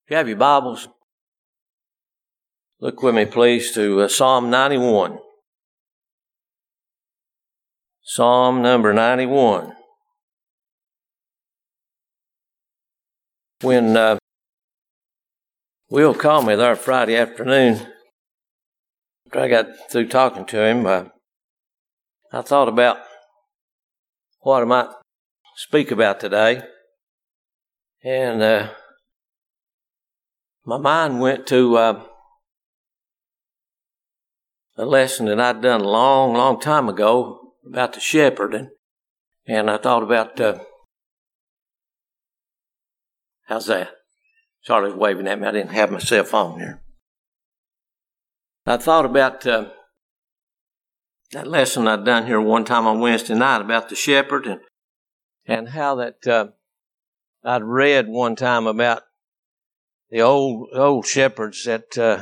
If you have your Bibles, look with me, please, to Psalm 91. Psalm number 91. When Will called me there Friday afternoon, after I got through talking to him, I thought about what I might speak about today. And my mind went to a lesson that I'd done a long time ago about the shepherd, and I thought about how's that? Charlie's waving at me. I didn't have my cell phone here. I thought about that lesson I'd done here one time on Wednesday night about the shepherd, and how that I'd read one time about the old shepherds that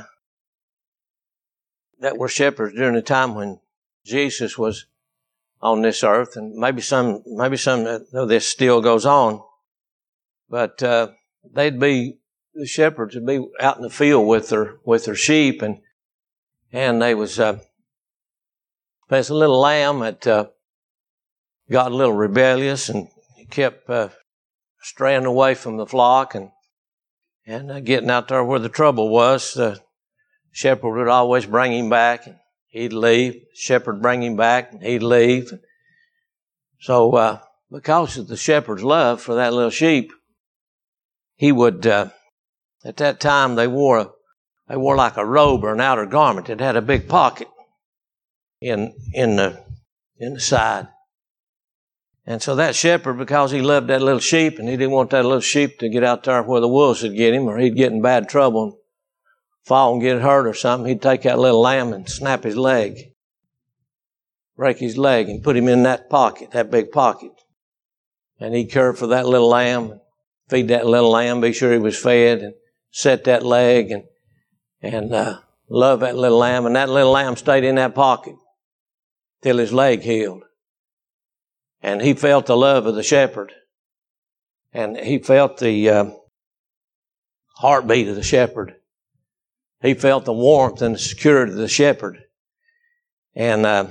were shepherds during the time when Jesus was on this earth, and maybe some of this still goes on, but the shepherds would be out in the field with their sheep, and there's a little lamb that got a little rebellious and kept straying away from the flock and getting out there where the trouble was. The shepherd would always bring him back, and he'd leave. The shepherd bring him back, and he'd leave. So, because of the shepherd's love for that little sheep, he would, at that time, they wore like a robe or an outer garment that had a big pocket in the side. And so that shepherd, because he loved that little sheep and he didn't want that little sheep to get out there where the wolves would get him, or he'd get in bad trouble and fall and get hurt or something, he'd take that little lamb and snap his leg, break his leg, and put him in that pocket, that big pocket. And he'd care for that little lamb, feed that little lamb, be sure he was fed, and set that leg and love that little lamb. And that little lamb stayed in that pocket till his leg healed. And he felt the love of the shepherd. And he felt the heartbeat of the shepherd. He felt the warmth and the security of the shepherd. And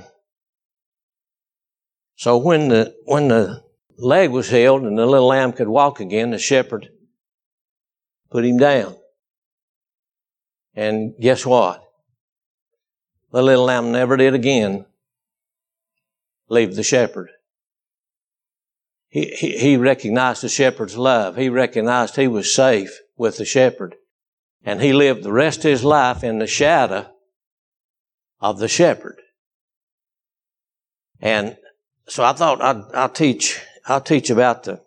so when the leg was healed and the little lamb could walk again, the shepherd put him down. And guess what? The little lamb never did again leave the shepherd. He recognized the shepherd's love. He recognized he was safe with the shepherd. And he lived the rest of his life in the shadow of the shepherd. And so I thought I'll teach about the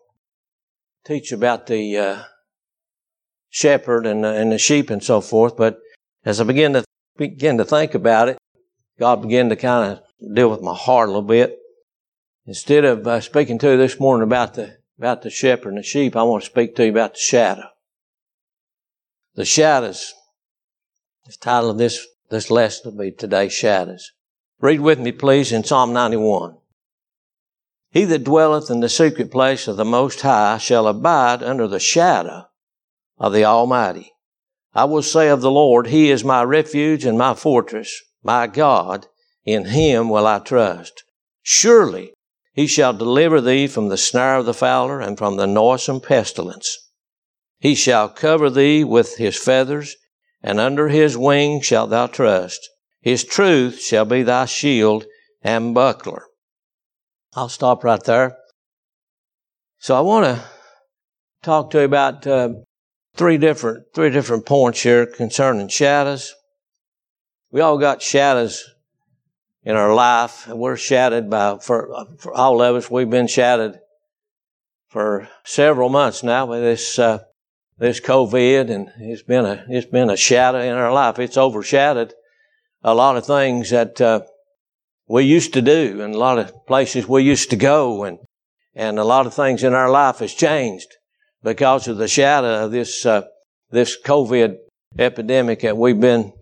shepherd and the sheep and so forth. But as I began to think about it, God began to kind of deal with my heart a little bit. Instead of speaking to you this morning about the shepherd and the sheep, I want to speak to you about the shadow. The shadows. The title of this lesson will be today, Shadows. Read with me, please, in Psalm 91. He that dwelleth in the secret place of the Most High shall abide under the shadow of the Almighty. I will say of the Lord, He is my refuge and my fortress, my God, in Him will I trust. Surely He shall deliver thee from the snare of the fowler and from the noisome pestilence. He shall cover thee with His feathers, and under His wings shalt thou trust. His truth shall be thy shield and buckler. I'll stop right there. So I want to talk to you about three different points here concerning shadows. We all got shadows in our life, and we're shadowed for all of us. We've been shadowed for several months now with this COVID, and it's been a shadow in our life. It's overshadowed a lot of things that we used to do, and a lot of places we used to go, and a lot of things in our life has changed because of the shadow of this COVID epidemic that we've been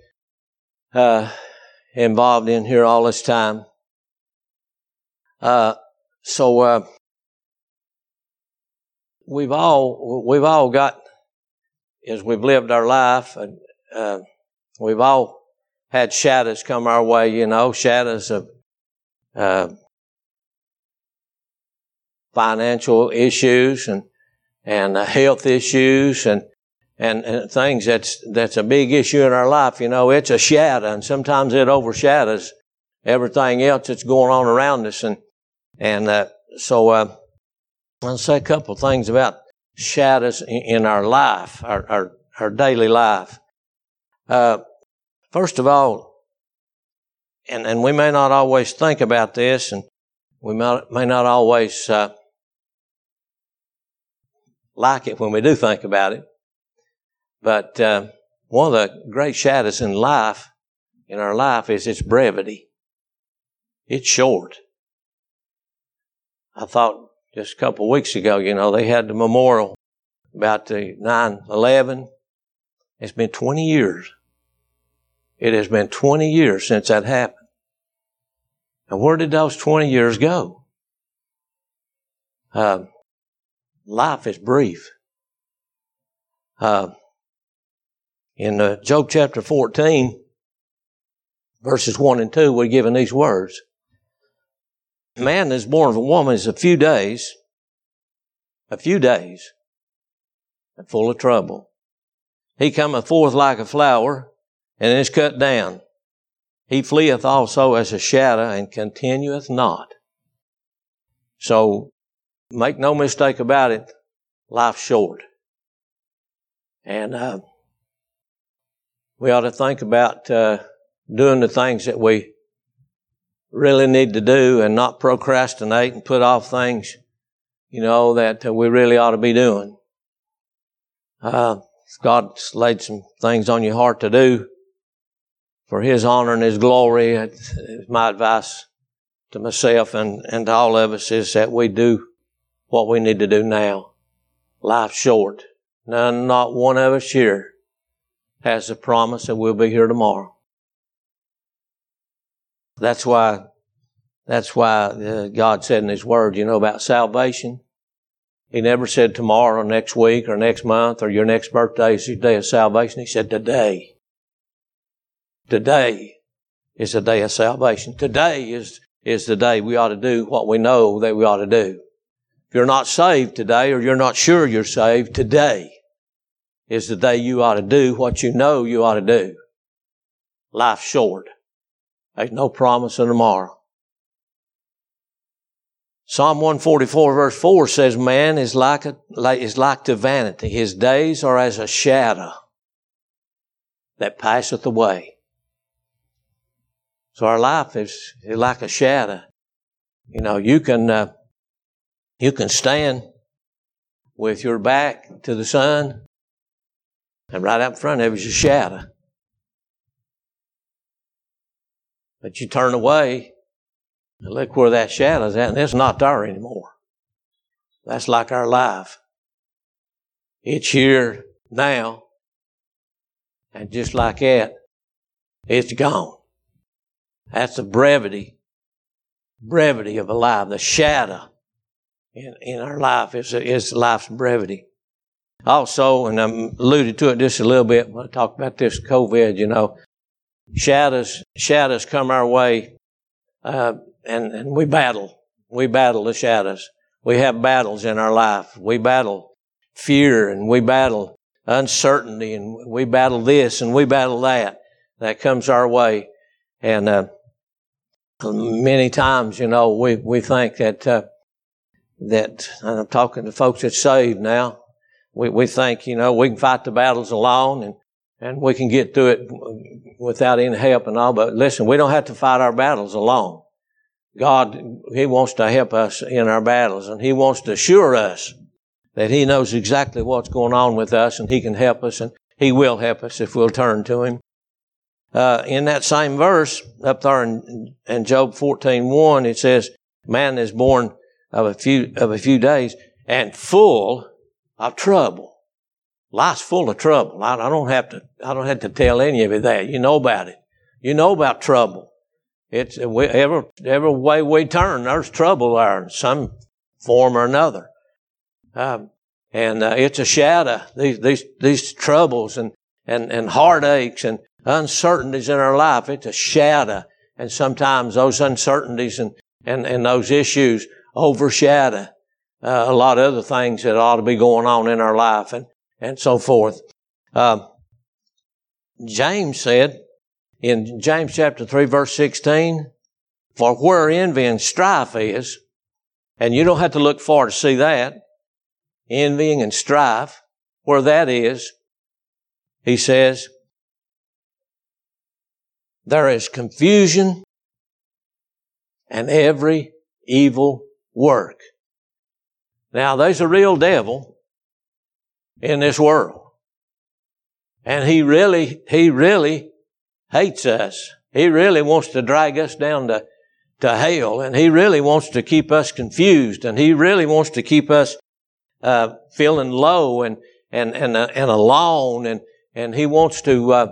involved in here all this time. So we've all got as we've lived our life, we've all had shadows come our way, shadows of financial issues and health issues and things that's a big issue in our life. It's a shadow, and sometimes it overshadows everything else that's going on around us. So I'll say a couple of things about shadows in our life, our daily life. First of all, and we may not always think about this, and we may not always like it when we do think about it, but one of the great shadows in our life is its brevity. It's short. I thought just a couple of weeks ago, they had the memorial about the 9/11. It's been 20 years. It has been 20 years since that happened. And where did those 20 years go? Life is brief. In Job chapter 14, verses 1 and 2, we're given these words. Man that is born of a woman is a few days, and full of trouble. He cometh forth like a flower, and is cut down. He fleeth also as a shadow, and continueth not. So, make no mistake about it, life's short. And we ought to think about doing the things that we really need to do and not procrastinate and put off things, that we really ought to be doing. God's laid some things on your heart to do for His honor and His glory. My advice to myself and to all of us is that we do what we need to do now. Life's short. Not one of us here has the promise that we'll be here tomorrow. That's why God said in His Word, about salvation. He never said tomorrow or next week or next month or your next birthday is your day of salvation. He said today. Today is the day of salvation. Today is the day we ought to do what we know that we ought to do. If you're not saved today or you're not sure you're saved, today is the day you ought to do what you know you ought to do. Life's short. There's no promise of tomorrow. Psalm 144 verse 4 says, man is like to vanity. His days are as a shadow that passeth away. So our life is like a shadow. You can stand with your back to the sun, and right out in front of you is a shadow. But you turn away and look where that shadow's at, and it's not there anymore. That's like our life. It's here now, and just like that, it's gone. That's the brevity of a life. The shadow in our life is life's brevity. Also, and I alluded to it just a little bit when I talked about this COVID, shadows come our way, and we battle. We battle the shadows. We have battles in our life. We battle fear, and we battle uncertainty, and we battle this, and we battle that. That comes our way. And many times, we think that and I'm talking to folks that's saved now, we think, we can fight the battles alone and we can get through it without any help and all. But listen, we don't have to fight our battles alone. God, He wants to help us in our battles, and He wants to assure us that He knows exactly what's going on with us, and He can help us, and He will help us if we'll turn to Him. In that same verse, up there in Job 14:1, it says, man is born of a few days and full of trouble. Life's full of trouble. I don't have to tell any of you that. You know about it. You know about trouble. It's every way we turn, there's trouble there in some form or another. And it's a shadow. These troubles and heartaches and uncertainties in our life, it's a shadow. And sometimes those uncertainties and those issues overshadow a lot of other things that ought to be going on in our life and so forth. James said in James chapter 3 verse 16, for where envy and strife is, and you don't have to look far to see that, envying and strife, where that is, he says, there is confusion and every evil work. Now, there's a real devil in this world. And he really hates us. He really wants to drag us down to hell. And he really wants to keep us confused. And he really wants to keep us feeling low and alone. And he wants to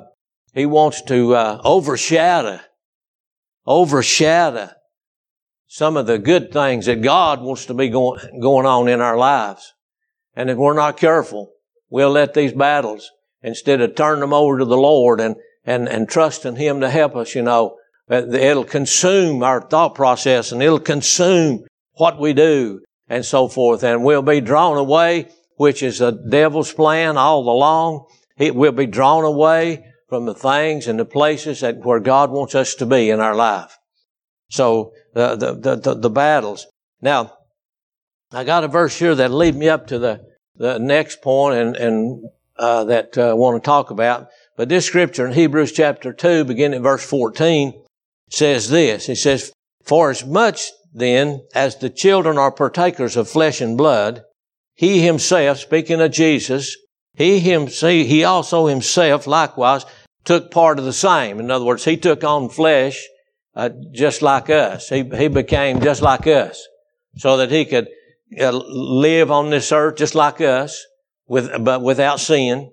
overshadow some of the good things that God wants to be going on in our lives. And if we're not careful, we'll let these battles, instead of turning them over to the Lord and trusting Him to help us, it'll consume our thought process and it'll consume what we do and so forth. And we'll be drawn away, which is the devil's plan all along. We'll be drawn away from the things and the places where God wants us to be in our life. So, the battles. Now, I got a verse here that'll lead me up to the next point that I want to talk about. But this scripture in Hebrews chapter 2, beginning at verse 14, says this. It says, for as much then as the children are partakers of flesh and blood, He Himself, speaking of Jesus, He also Himself likewise took part of the same. In other words, He took on flesh just like us. He became just like us so that He could live on this earth just like us but without sin.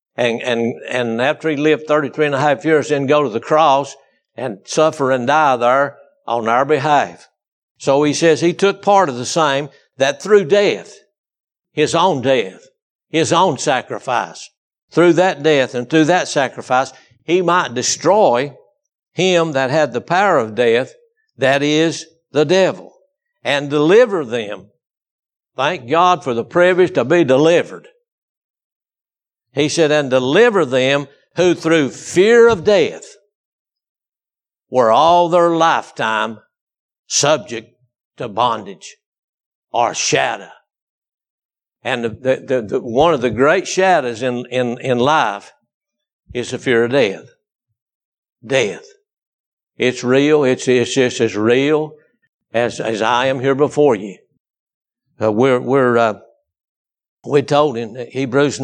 And after He lived 33 and a half years, then go to the cross and suffer and die there on our behalf. So He says He took part of the same, that through death, His own sacrifice, through that death and through that sacrifice, He might destroy him that had the power of death, that is, the devil, and deliver them. Thank God for the privilege to be delivered. He said, and deliver them who through fear of death were all their lifetime subject to bondage or shadow. And one of the great shadows in life is the fear of death. Death. It's real. It's just as real as I am here before you. We're told in Hebrews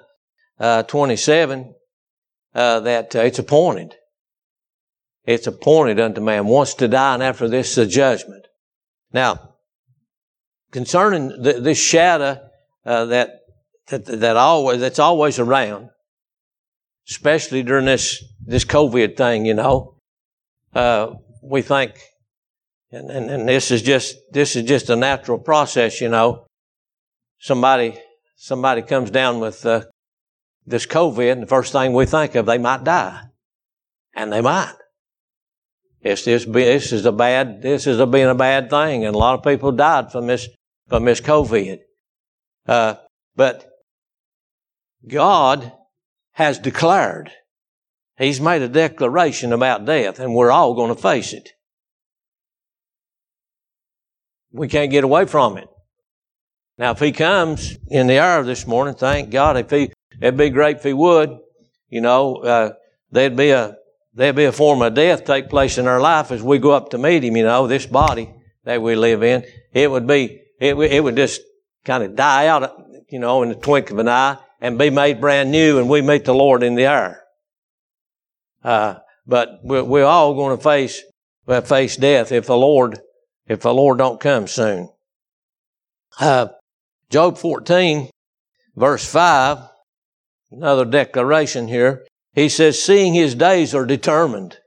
9:27 that it's appointed. It's appointed unto man once to die, and after this the judgment. Now, concerning this shadow that's always around, especially during this COVID thing, we think, and this is just a natural process, Somebody comes down with this COVID, and the first thing we think of, they might die, and they might. This is being a bad thing, and a lot of people died from this COVID. But God has declared, He's made a declaration about death, and we're all going to face it. We can't get away from it. Now, if He comes in the hour this morning, thank God. It'd be great if He would. There'd be a form of death take place in our life as we go up to meet Him. This body that we live in, it would just kind of die out, in the twinkling of an eye, and be made brand new, and we meet the Lord in the air. But we're all going to face death if the Lord don't come soon. Job 14, verse 5, another declaration here. He says, seeing His days are determined.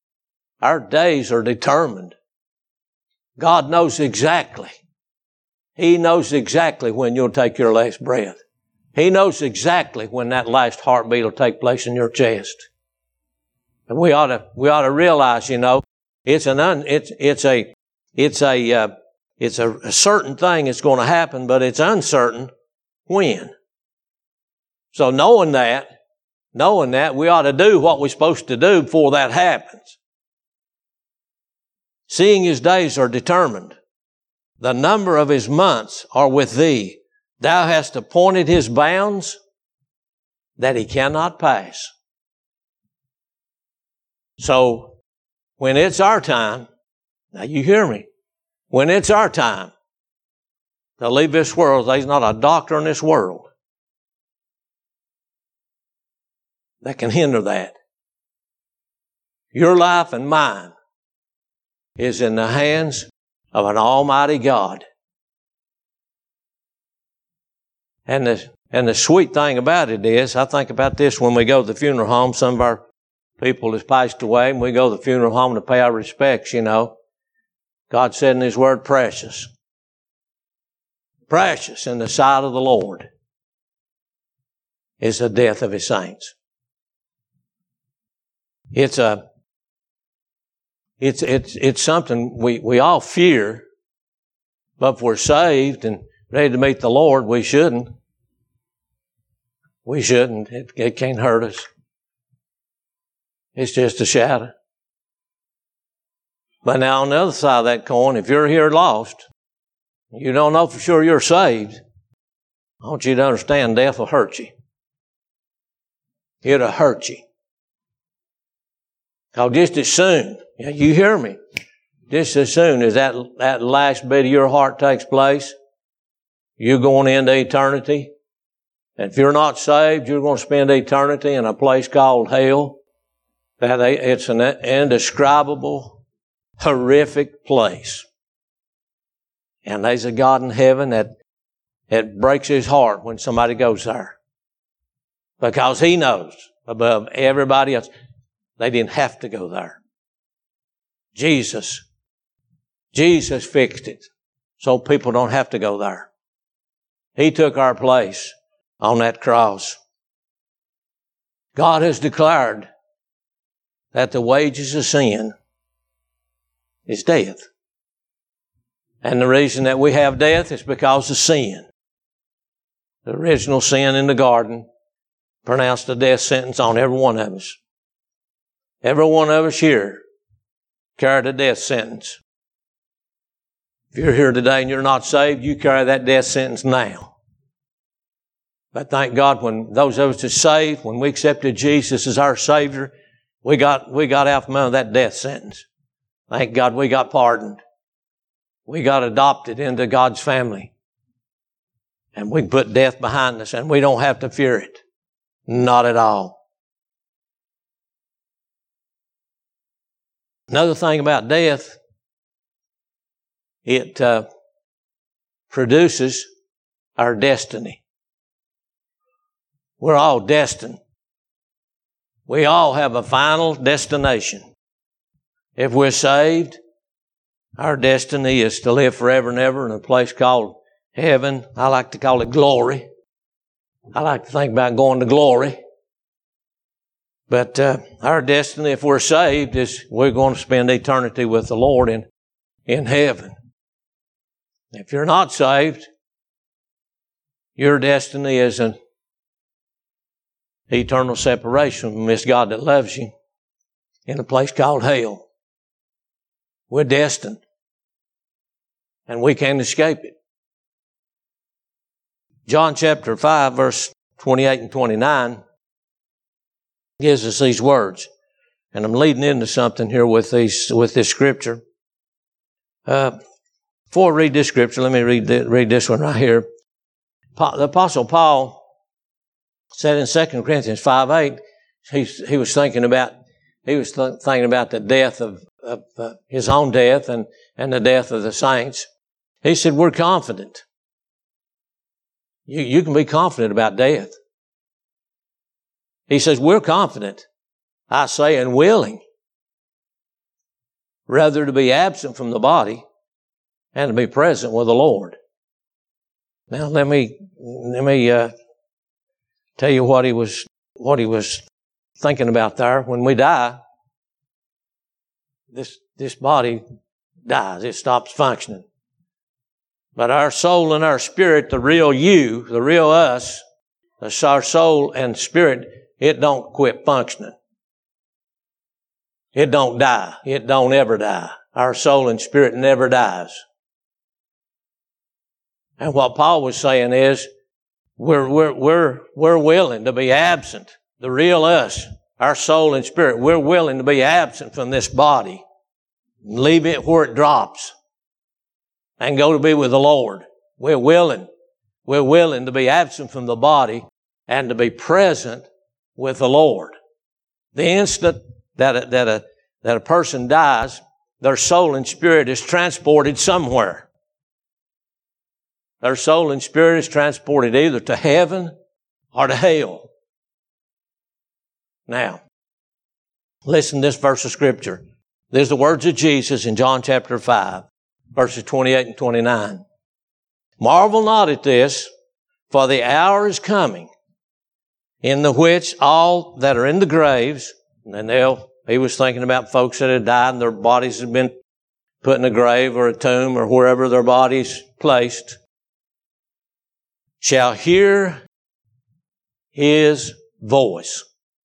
Our days are determined. God knows exactly. He knows exactly when you'll take your last breath. He knows exactly when that last heartbeat will take place in your chest. And we ought to realize, it's a certain thing that's going to happen, but it's uncertain when. So knowing that, we ought to do what we're supposed to do before that happens. Seeing His days are determined. The number of His months are with thee. Thou hast appointed His bounds that He cannot pass. So, when it's our time, now you hear me, when it's our time to leave this world, there's not a doctor in this world that can hinder that. Your life and mine is in the hands of an almighty God. And the sweet thing about it is, I think about this when we go to the funeral home. Some of our people has passed away, and we go to the funeral home to pay our respects, God said in His Word, precious. Precious in the sight of the Lord is the death of His saints. It's something we all fear, but if we're saved and ready to meet the Lord, we shouldn't. We shouldn't. It can't hurt us. It's just a shadow. But now on the other side of that coin, if you're here lost, you don't know for sure you're saved, I want you to understand death will hurt you. It'll hurt you. Because just as soon, you hear me, just as soon as that last bit of your heart takes place, you're going into eternity. And if you're not saved, you're going to spend eternity in a place called hell. It's an indescribable, horrific place. And there's a God in heaven that breaks His heart when somebody goes there. Because He knows above everybody else, they didn't have to go there. Jesus fixed it so people don't have to go there. He took our place on that cross. God has declared that the wages of sin is death. And the reason that we have death is because of sin. The original sin in the garden pronounced a death sentence on every one of us. Every one of us here carried a death sentence. If you're here today and you're not saved, you carry that death sentence now. But thank God when those of us that are saved, when we accepted Jesus as our Savior, we got out from under that death sentence. Thank God we got pardoned. We got adopted into God's family. And we can put death behind us and we don't have to fear it. Not at all. Another thing about death, it produces our destiny. We're all destined. We all have a final destination. If we're saved, our destiny is to live forever and ever in a place called heaven. I like to call it glory. I like to think about going to glory. But our destiny, if we're saved, is we're going to spend eternity with the Lord in heaven. If you're not saved, your destiny is an eternal separation from this God that loves you in a place called hell. We're destined. And we can't escape it. John chapter 5, verse 28 and 29 gives us these words. And I'm leading into something here with this scripture. Before I read this scripture, let me read this one right here. The Apostle Paul said in 2 Corinthians 5:8, he was thinking about the death of his own death and the death of the saints. He said, we're confident. You can be confident about death. He says, we're confident, I say, and willing, rather to be absent from the body and to be present with the Lord. Now let me tell you what he was thinking about there. When we die, this body dies. It stops functioning. But our soul and our spirit, the real you, the real us, our soul and spirit, it don't quit functioning. It don't die. It don't ever die. Our soul and spirit never dies. And what Paul was saying is, we're willing to be absent. The real us, our soul and spirit, we're willing to be absent from this body. Leave it where it drops and go to be with the Lord. We're willing to be absent from the body and to be present with the Lord. The instant that a person dies, their soul and spirit is transported somewhere. Their soul and spirit is transported either to heaven or to hell. Now, listen to this verse of Scripture. There's the words of Jesus in John chapter 5, verses 28 and 29. Marvel not at this, for the hour is coming, in the which all that are in the graves, and he was thinking about folks that had died and their bodies had been put in a grave or a tomb or wherever their bodies placed, shall hear His voice,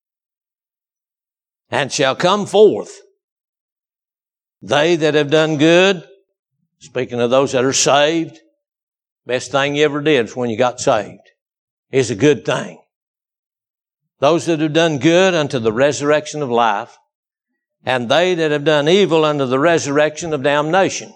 and shall come forth. They that have done good, speaking of those that are saved, best thing you ever did when you got saved is a good thing. Those that have done good unto the resurrection of life, and they that have done evil unto the resurrection of damnation.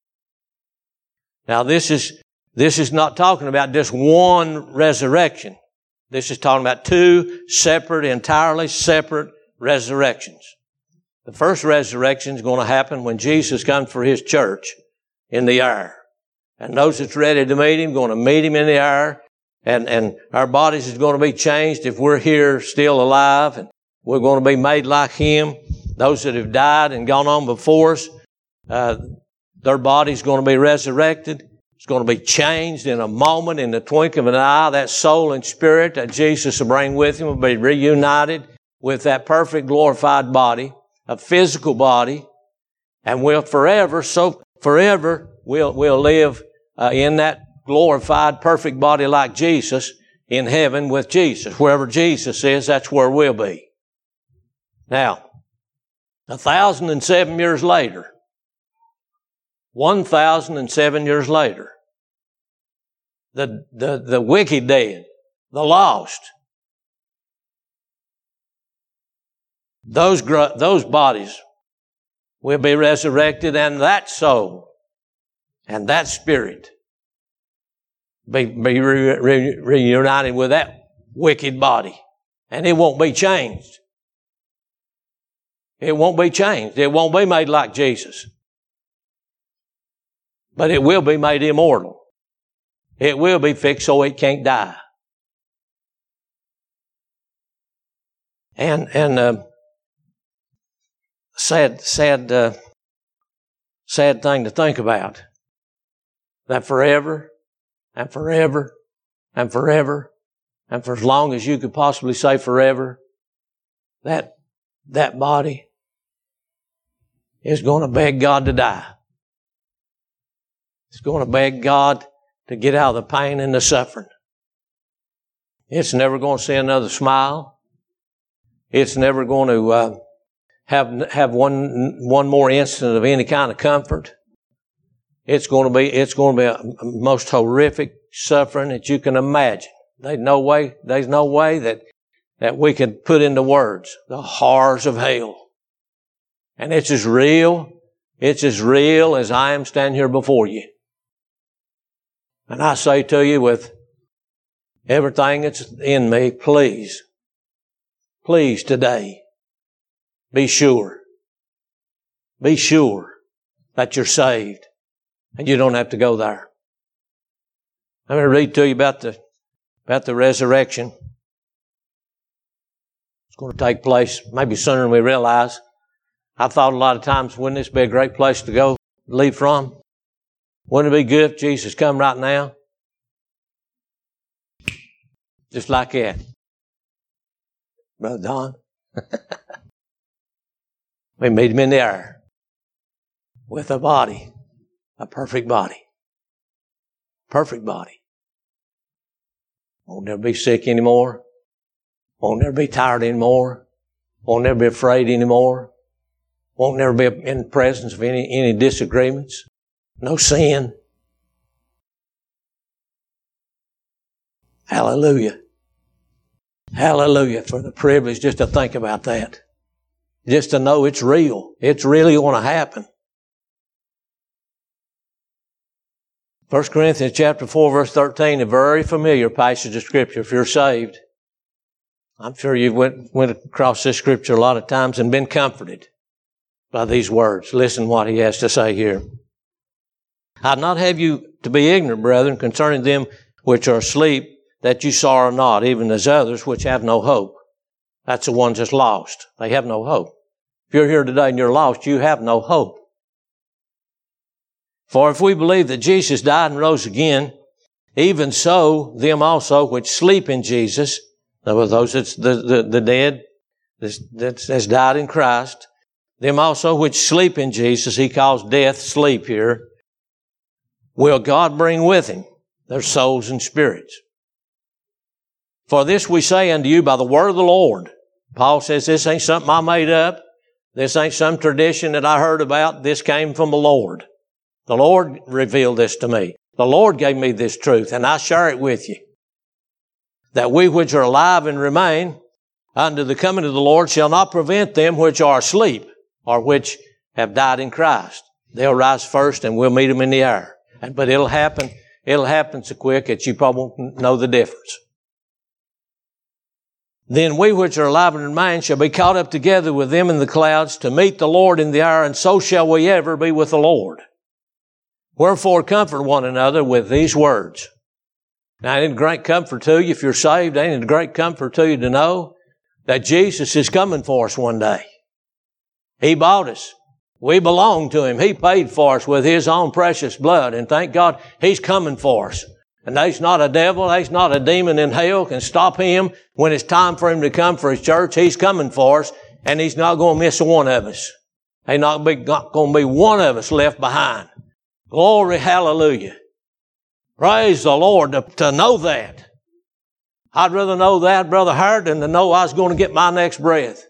Now this is not talking about just one resurrection. This is talking about two entirely separate resurrections. The first resurrection is going to happen when Jesus comes for His church in the air. And those that's ready to meet Him, going to meet Him in the air. And our bodies is going to be changed if we're here still alive. And we're going to be made like Him. Those that have died and gone on before us, their body's going to be resurrected. It's going to be changed in a moment, in the twinkling of an eye. That soul and spirit that Jesus will bring with Him will be reunited with that perfect glorified body, a physical body, and we'll forever we'll live in that glorified perfect body like Jesus in heaven with Jesus. Wherever Jesus is, that's where we'll be. Now, 1,007 years later, 1,007 years later, the wicked dead, the lost, those bodies will be resurrected, and that soul and that spirit be reunited with that wicked body, and it won't be changed. It won't be changed. It won't be made like Jesus. But it will be made immortal. It will be fixed so it can't die. And sad thing to think about. That forever and forever and forever and for as long as you could possibly say forever, that body is going to beg God to die. It's going to beg God to get out of the pain and the suffering. It's never going to see another smile. It's never going to have one more instant of any kind of comfort. It's going to be a most horrific suffering that you can imagine. There's no way that we can put into words the horrors of hell. And it's as real as I am standing here before you. And I say to you with everything that's in me, please today, be sure that you're saved and you don't have to go there. I'm going to read to you about the resurrection. It's going to take place maybe sooner than we realize. I thought a lot of times, wouldn't this be a great place to go leave from? Wouldn't it be good if Jesus come right now? Just like that. Brother Don. We meet him in the air with a body, a perfect body. Perfect body. Won't never be sick anymore. Won't never be tired anymore. Won't never be afraid anymore. Won't never be in the presence of any disagreements. No sin. Hallelujah. Hallelujah for the privilege just to think about that. Just to know it's real. It's really going to happen. 1 Corinthians chapter 4 verse 13, a very familiar passage of Scripture if you're saved. I'm sure you've went across this Scripture a lot of times and been comforted by these words. Listen what he has to say here. I'd not have you to be ignorant, brethren, concerning them which are asleep, that you sorrow not, even as others which have no hope. That's the ones that's lost. They have no hope. If you're here today and you're lost, you have no hope. For if we believe that Jesus died and rose again, even so, them also which sleep in Jesus, those that's the dead, that's died in Christ, them also which sleep in Jesus, he calls death sleep here, will God bring with him, their souls and spirits. For this we say unto you by the word of the Lord. Paul says this ain't something I made up. This ain't some tradition that I heard about. This came from the Lord. The Lord revealed this to me. The Lord gave me this truth, and I share it with you. That we which are alive and remain unto the coming of the Lord shall not prevent them which are asleep or which have died in Christ. They'll rise first and we'll meet them in the air. But it'll happen so quick that you probably won't know the difference. Then we which are alive and remain shall be caught up together with them in the clouds to meet the Lord in the air, and so shall we ever be with the Lord. Wherefore comfort one another with these words. Now, ain't it a great comfort to you if you're saved? Ain't it a great comfort to you to know that Jesus is coming for us one day? He bought us. We belong to Him. He paid for us with His own precious blood, and thank God He's coming for us. And there's not a devil, there's not a demon in hell can stop Him when it's time for Him to come for His church. He's coming for us, and He's not going to miss one of us. Ain't not going to be one of us left behind. Glory, hallelujah. Praise the Lord to know that. I'd rather know that, Brother Hart, than to know I was going to get my next breath.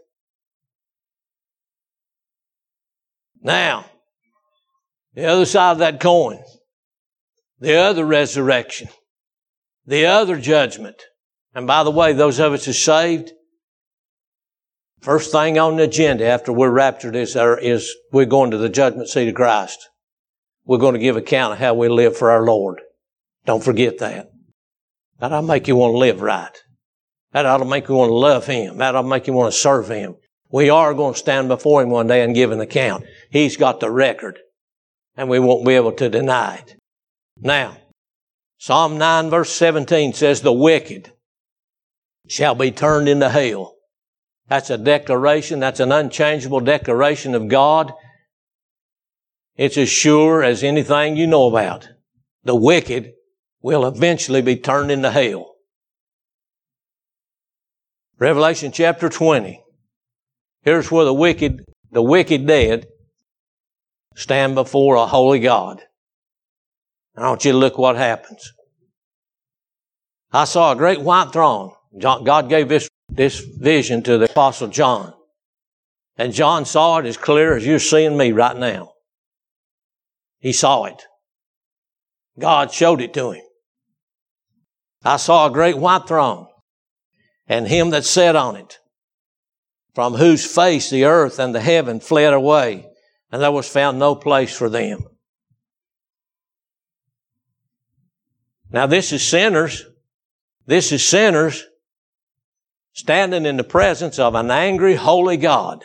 Now, the other side of that coin, the other resurrection, the other judgment. And by the way, those of us who are saved, first thing on the agenda after we're raptured is we're going to the judgment seat of Christ. We're going to give account of how we live for our Lord. Don't forget that. That ought to make you want to live right. That ought to make you want to love Him. That ought to make you want to serve Him. We are going to stand before Him one day and give an account. He's got the record, and we won't be able to deny it. Now, Psalm 9 verse 17 says, the wicked shall be turned into hell. That's a declaration. That's an unchangeable declaration of God. It's as sure as anything you know about. The wicked will eventually be turned into hell. Revelation chapter 20. Here's where the wicked dead stand before a holy God. I want you to look what happens. I saw a great white throne. God gave this vision to the Apostle John. And John saw it as clear as you're seeing me right now. He saw it. God showed it to him. I saw a great white throne, and Him that sat on it, from whose face the earth and the heaven fled away, and there was found no place for them. Now this is sinners. This is sinners standing in the presence of an angry, holy God.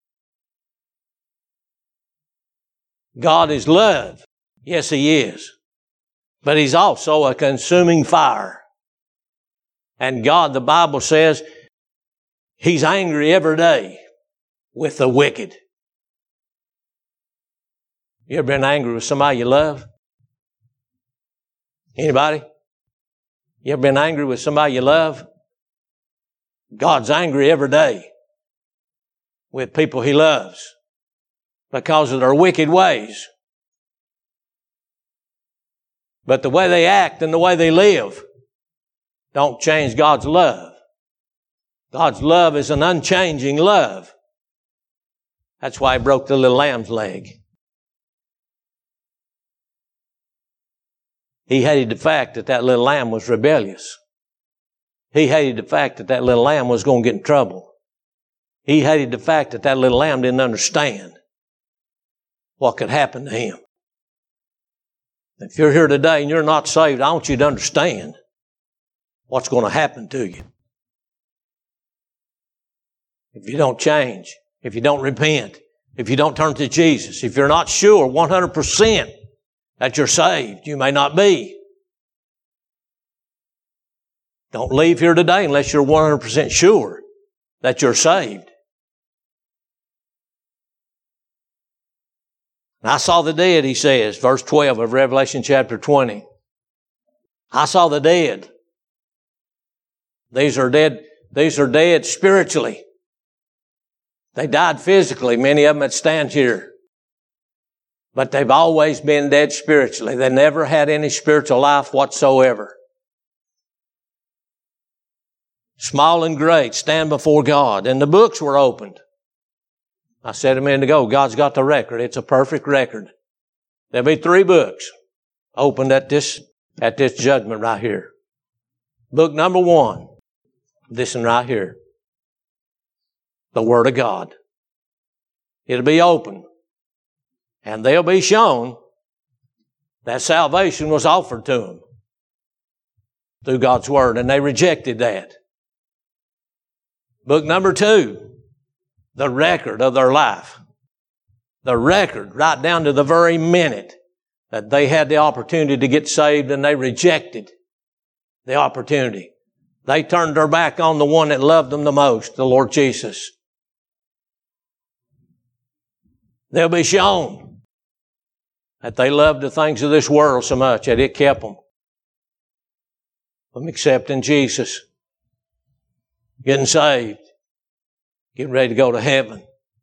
God is love. Yes, He is. But He's also a consuming fire. And God, the Bible says, He's angry every day with the wicked. You ever been angry with somebody you love? Anybody? You ever been angry with somebody you love? God's angry every day with people He loves because of their wicked ways. But the way they act and the way they live don't change God's love. God's love is an unchanging love. That's why He broke the little lamb's leg. He hated the fact that that little lamb was rebellious. He hated the fact that that little lamb was going to get in trouble. He hated the fact that that little lamb didn't understand what could happen to him. If you're here today and you're not saved, I want you to understand what's going to happen to you. If you don't change, if you don't repent, if you don't turn to Jesus, if you're not sure 100% that you're saved, you may not be. Don't leave here today unless you're 100% sure that you're saved. And I saw the dead, he says, verse 12 of Revelation chapter 20. I saw the dead. These are dead spiritually. They died physically, many of them that stand here. But they've always been dead spiritually. They never had any spiritual life whatsoever. Small and great stand before God. And the books were opened. I said a minute ago, God's got the record. It's a perfect record. There'll be 3 books opened at this judgment right here. Book number 1, this one right here. The Word of God. It'll be open. And they'll be shown that salvation was offered to them through God's Word, and they rejected that. Book number 2, the record of their life. The record, right down to the very minute that they had the opportunity to get saved and they rejected the opportunity. They turned their back on the one that loved them the most, the Lord Jesus. They'll be shown that they loved the things of this world so much that it kept them from accepting Jesus, getting saved, getting ready to go to heaven.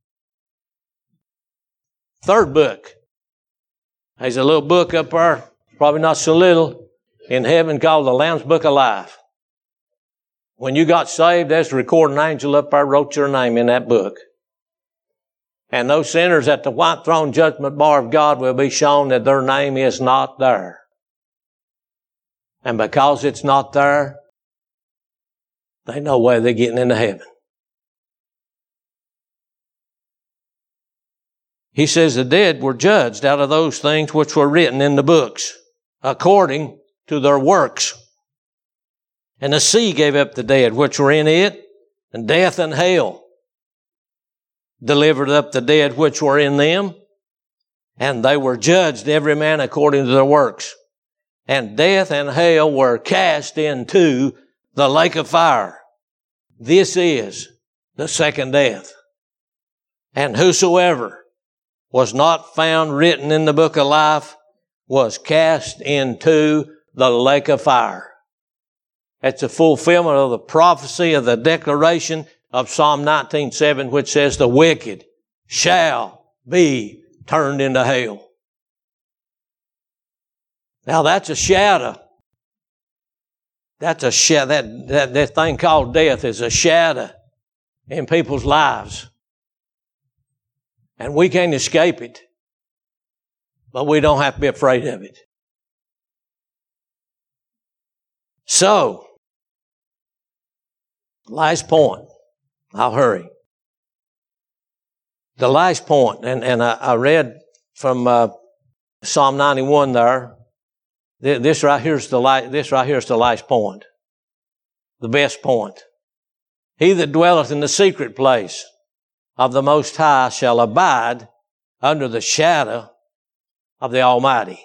3rd book. There's a little book up there, probably not so little, in heaven called the Lamb's Book of Life. When you got saved, there's a recording angel up there wrote your name in that book. And those sinners at the white throne judgment bar of God will be shown that their name is not there. And because it's not there, they know where they're getting into heaven. He says the dead were judged out of those things which were written in the books, according to their works. And the sea gave up the dead which were in it, and death and hell delivered up the dead which were in them, and they were judged every man according to their works. And death and hell were cast into the lake of fire. This is the second death. And whosoever was not found written in the book of life was cast into the lake of fire. That's a fulfillment of the prophecy of the declaration of Psalm 19:7, which says, the wicked shall be turned into hell. Now that's a shadow. That's a shadow. That thing called death is a shadow in people's lives. And we can't escape it. But we don't have to be afraid of it. So, last point. I'll hurry. The last point, and I read from Psalm 91 there. This right here is the last point. The best point. He that dwelleth in the secret place of the Most High shall abide under the shadow of the Almighty.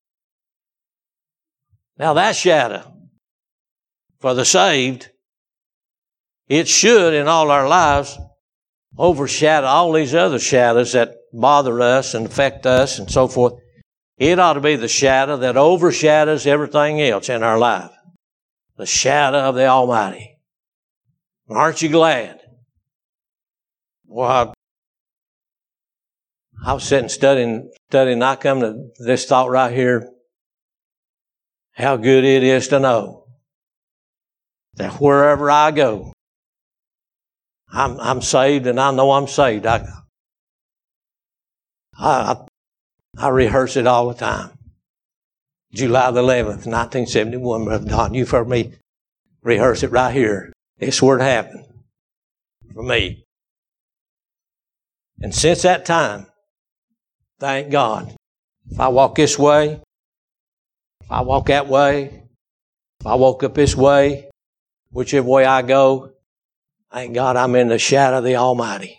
Now that shadow, for the saved, it should in all our lives overshadow all these other shadows that bother us and affect us and so forth. It ought to be the shadow that overshadows everything else in our life. the shadow of the Almighty. Aren't you glad? Well, I was sitting studying, and I come to this thought right here. How good it is to know that wherever I go, I'm saved, and I know I'm saved. I rehearse it all the time. July the 11th, 1971, Brother Don, you've heard me rehearse it right here. It's where it happened for me. And since that time, thank God, if I walk this way, if I walk that way, if I walk up this way, whichever way I go, thank God I'm in the shadow of the Almighty.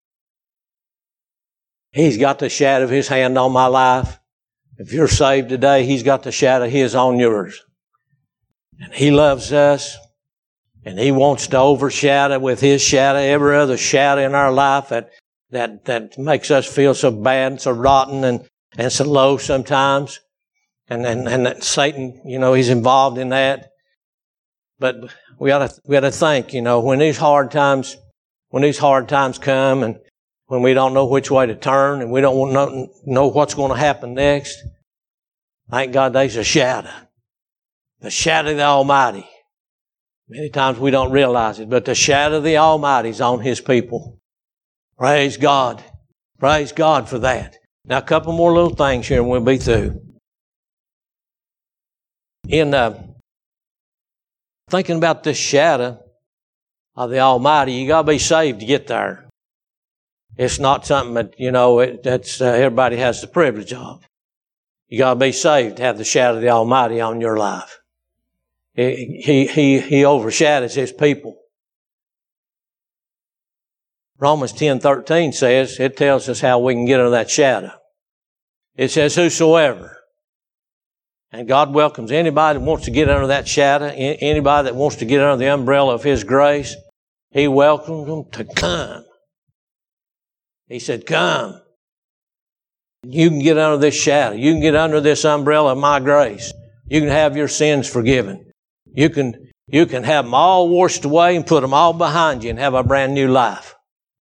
He's got the shadow of His hand on my life. If you're saved today, He's got the shadow of His on yours. And He loves us. And He wants to overshadow with His shadow every other shadow in our life that makes us feel so bad and so rotten and so low sometimes. And that Satan, he's involved in that. But we ought to think, when these hard times come and when we don't know which way to turn and we don't know what's going to happen next, thank God there's a shadow. The shadow of the Almighty. Many times we don't realize it, but the shadow of the Almighty is on His people. Praise God. Praise God for that. Now a couple more little things here and we'll be through. In thinking about this shadow of the Almighty, you got to be saved to get there. It's not something that, that's everybody has the privilege of. You got to be saved to have the shadow of the Almighty on your life. He overshadows His people. Romans 10:13 says, it tells us how we can get under that shadow. It says, whosoever. And God welcomes anybody that wants to get under that shadow, anybody that wants to get under the umbrella of His grace. He welcomes them to come. He said, come. You can get under this shadow. You can get under this umbrella of my grace. You can have your sins forgiven. You can have them all washed away and put them all behind you and have a brand new life.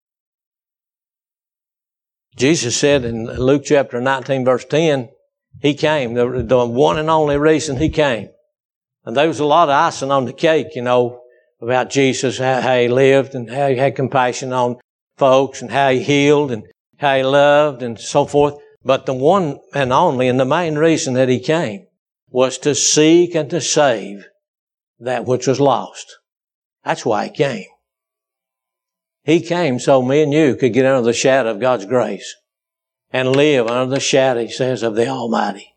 Jesus said in Luke chapter 19 verse 10, He came, the one and only reason He came. And there was a lot of icing on the cake, about Jesus, how He lived and how He had compassion on folks and how He healed and how He loved and so forth. But the one and only and the main reason that He came was to seek and to save that which was lost. That's why He came. He came so me and you could get under the shadow of God's grace and live under the shadow, He says, of the Almighty.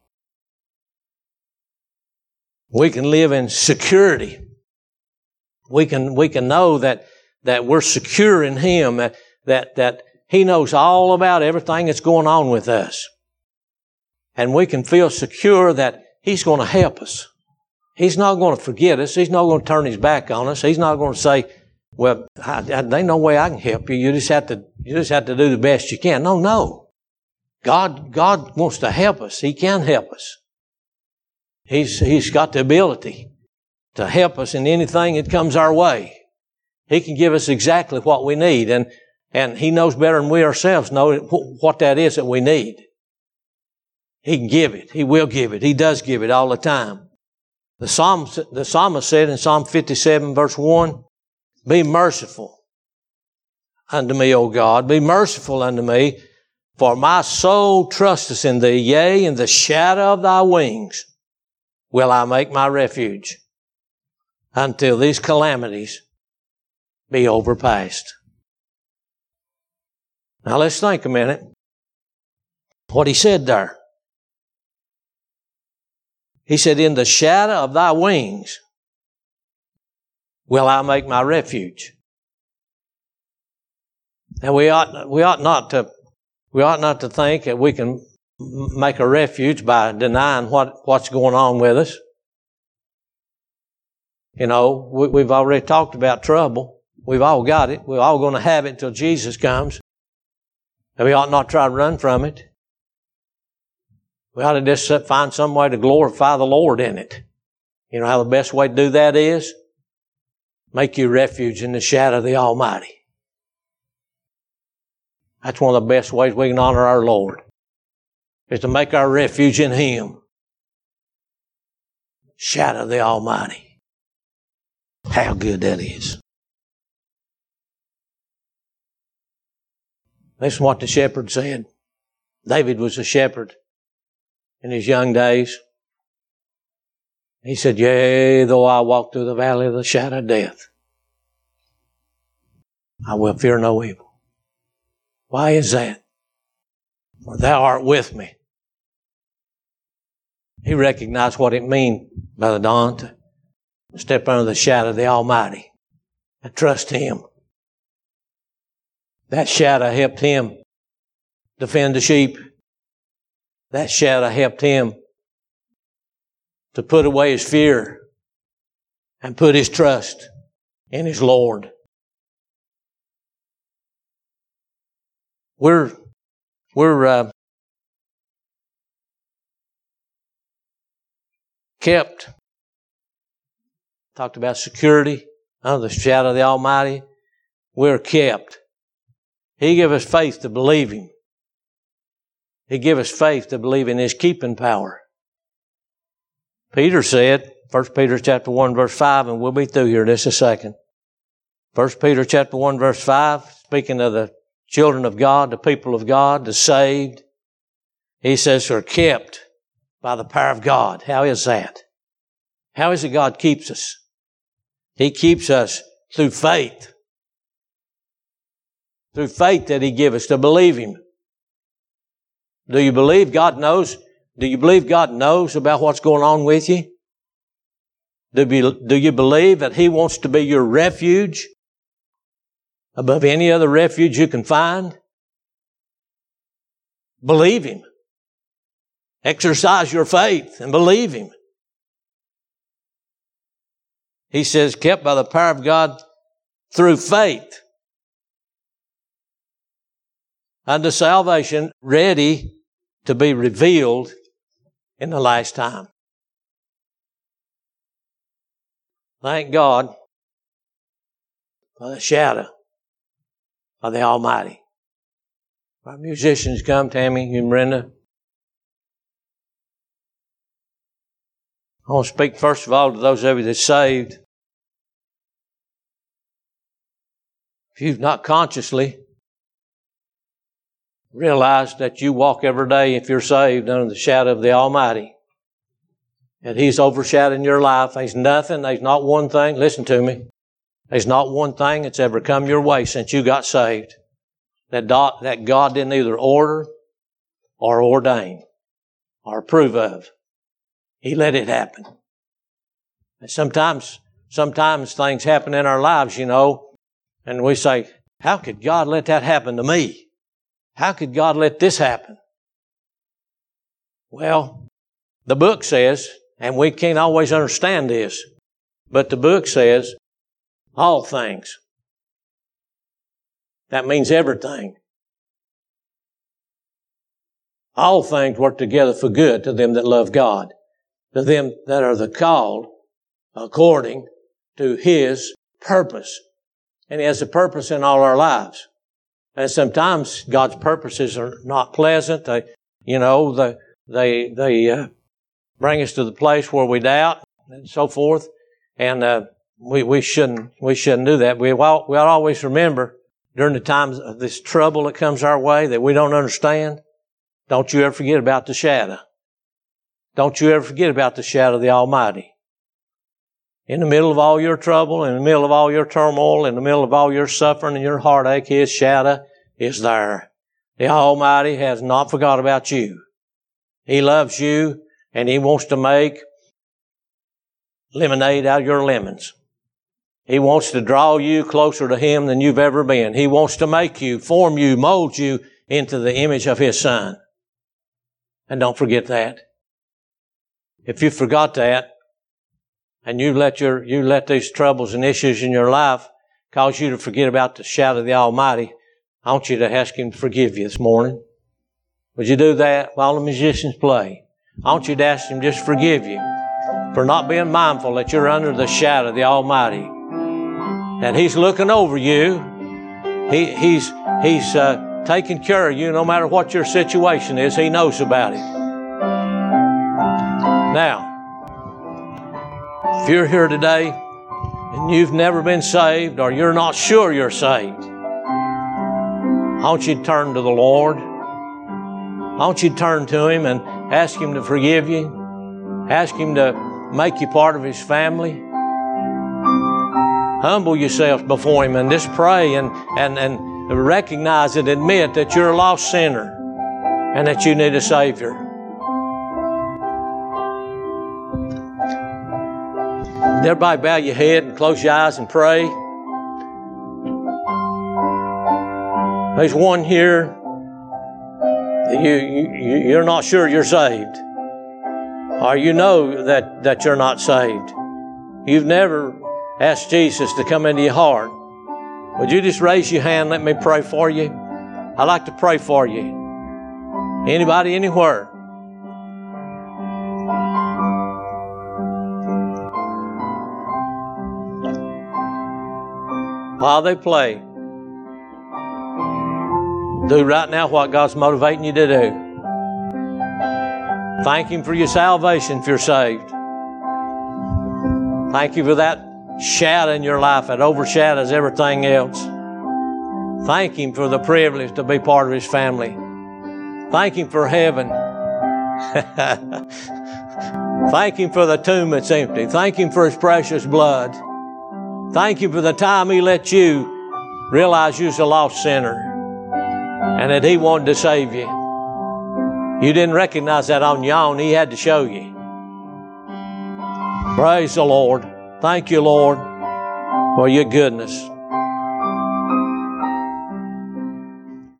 We can live in security. We can know that we're secure in Him, that He knows all about everything that's going on with us. And we can feel secure that He's going to help us. He's not going to forget us. He's not going to turn His back on us. He's not going to say, well, there ain't no way I can help you. You just have to do the best you can. No. God wants to help us. He can help us. He's got the ability to help us in anything that comes our way. He can give us exactly what we need, and He knows better than we ourselves know what that is that we need. He can give it. He will give it. He does give it all the time. The psalmist said in Psalm 57 verse 1, be merciful unto me, O God. Be merciful unto me, for my soul trusteth in Thee. Yea, in the shadow of Thy wings will I make my refuge until these calamities be overpast. Now let's think a minute what he said there. He said, in the shadow of Thy wings will I make my refuge. Now we ought not to think that we can make a refuge by denying what's going on with us. We've already talked about trouble. We've all got it. We're all going to have it until Jesus comes. And we ought not try to run from it. We ought to just find some way to glorify the Lord in it. You know how the best way to do that is? Make your refuge in the shadow of the Almighty. That's one of the best ways we can honor our Lord, is to make our refuge in Him. Shadow of the Almighty. How good that is. Listen to what the shepherd said. David was a shepherd in his young days. He said, yea, though I walk through the valley of the shadow of death, I will fear no evil. Why is that? For thou art with me. He recognized what it means, Brother Don, to step under the shadow of the Almighty and trust Him. That shadow helped him defend the sheep. That shadow helped him to put away his fear and put his trust in his Lord. We're kept. Talked about security under the shadow of the Almighty. We're kept. He gave us faith to believe Him. He gave us faith to believe in His keeping power. Peter said, 1 Peter chapter 1 verse 5, and we'll be through here in just a second. 1 Peter chapter 1 verse 5, speaking of the children of God, the people of God, the saved, he says, are kept by the power of God. How is that? How is it God keeps us? He keeps us through faith. Through faith that He gives us to believe Him. Do you believe God knows? Do you believe God knows about what's going on with you? Do you believe that He wants to be your refuge above any other refuge you can find? Believe Him. Exercise your faith and believe Him. He says, kept by the power of God through faith unto salvation, ready to be revealed in the last time. Thank God for the shadow of the Almighty. Our musicians come, Tammy and Brenda. I want to speak first of all to those of you that's saved. If you've not consciously realized that you walk every day, if you're saved, under the shadow of the Almighty, and He's overshadowing your life, there's not one thing, listen to me, there's not one thing that's ever come your way since you got saved that God didn't either order or ordain or approve of. He let it happen. And sometimes things happen in our lives, and we say, how could God let that happen to me? How could God let this happen? Well, the book says, and we can't always understand this, but the book says, all things. That means everything. All things work together for good to them that love God, to them that are the called according to His purpose. And He has a purpose in all our lives. And sometimes God's purposes are not pleasant. They bring us to the place where we doubt and so forth. And we shouldn't do that. We ought to always remember during the times of this trouble that comes our way that we don't understand. Don't you ever forget about the shadow. Don't you ever forget about the shadow of the Almighty. In the middle of all your trouble, in the middle of all your turmoil, in the middle of all your suffering and your heartache, His shadow is there. The Almighty has not forgot about you. He loves you, and He wants to make lemonade out of your lemons. He wants to draw you closer to Him than you've ever been. He wants to make you, form you, mold you into the image of His Son. And don't forget that. If you forgot that, and you let these troubles and issues in your life cause you to forget about the shadow of the Almighty, I want you to ask Him to forgive you this morning. Would you do that while the musicians play? I want you to ask Him just to forgive you. for not being mindful that you're under the shadow of the Almighty. That He's looking over you. He's taking care of you no matter what your situation is. He knows about it. Now, if you're here today and you've never been saved or you're not sure you're saved, I want you to turn to the Lord. I want you to turn to Him and ask Him to forgive you. Ask Him to make you part of His family. Humble yourself before Him and just pray and recognize and admit that you're a lost sinner and that you need a Savior. Everybody bow your head and close your eyes and pray. There's one here. You're not sure you're saved. Or you know that you're not saved. You've never asked Jesus to come into your heart. Would you just raise your hand and let me pray for you? I'd like to pray for you. Anybody, anywhere? While they play, do right now what God's motivating you to do. Thank Him for your salvation if you're saved. Thank you for that shadow in your life that overshadows everything else. Thank Him for the privilege to be part of His family. Thank Him for heaven. Thank Him for the tomb that's empty. Thank Him for His precious blood. Thank Him for the time He let you realize you was a lost sinner and that He wanted to save you. You didn't recognize that on your own. He had to show you. Praise the Lord. Thank you, Lord, for your goodness.